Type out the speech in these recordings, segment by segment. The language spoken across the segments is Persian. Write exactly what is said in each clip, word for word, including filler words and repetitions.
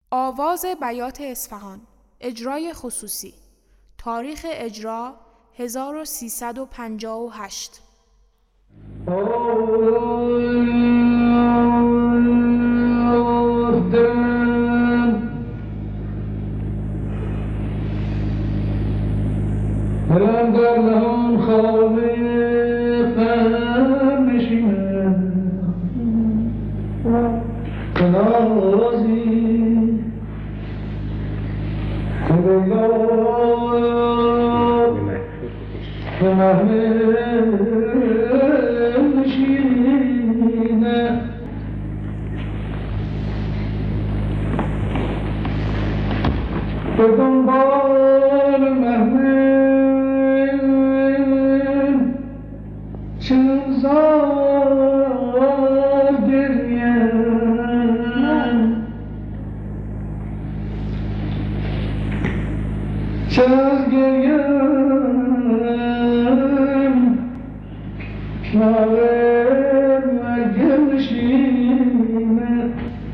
آواز بیات اصفهان، اجرای خصوصی، تاریخ اجرا هزار و سیصد و پنجاه و هشت. دلم در نهان خانه فهم نشینم تنازی که بیاد به محمل نشینه به دنبال محمل چنزار گریم چنز گریم ناره مرگم نشینه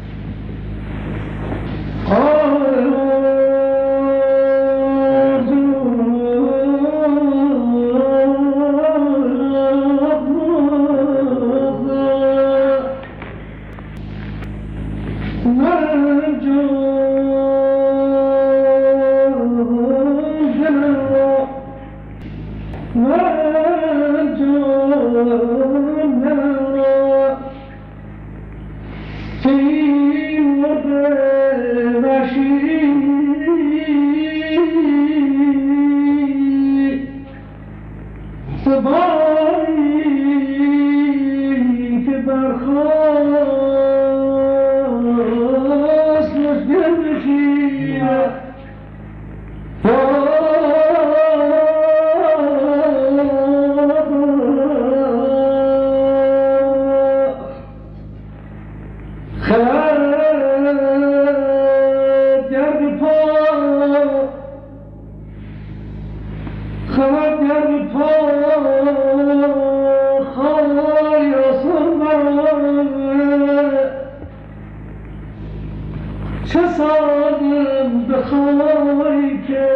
چه سازم بخوای که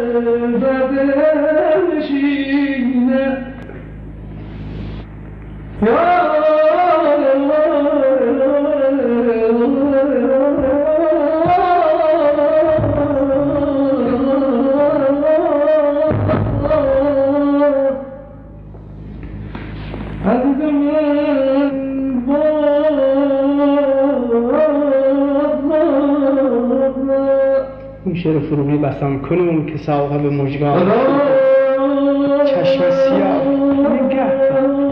بدل نشینه یا این شعر فروغی بسام کنون که ساقه به مژگان چشم سیاه نگه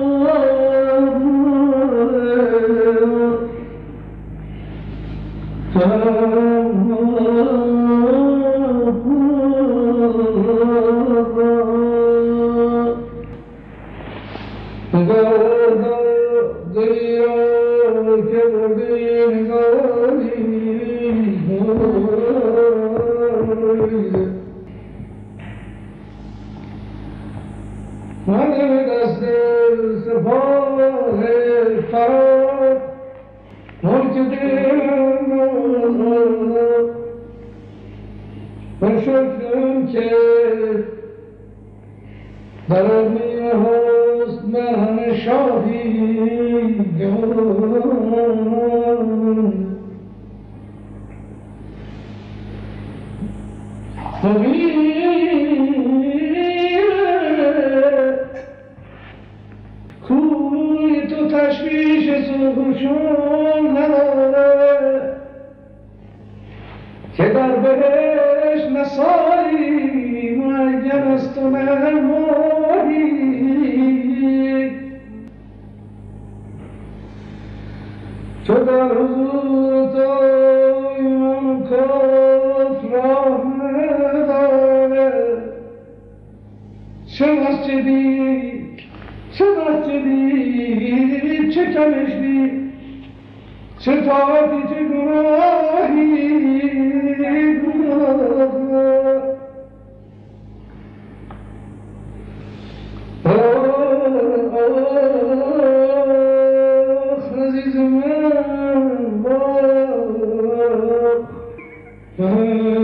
من دست سپاه فرار ملک دلم من شکرم که در آدمی هست من شاهی خوی تو تشویش سوشون نداره که در بهش نسایی مرگر از تو نمایی چو در حضور تو ایمان کف راه نداره چه مسجدی چه مسجدی چه کمشی چه طاعتی چه گناهی آخ عزیز من Oh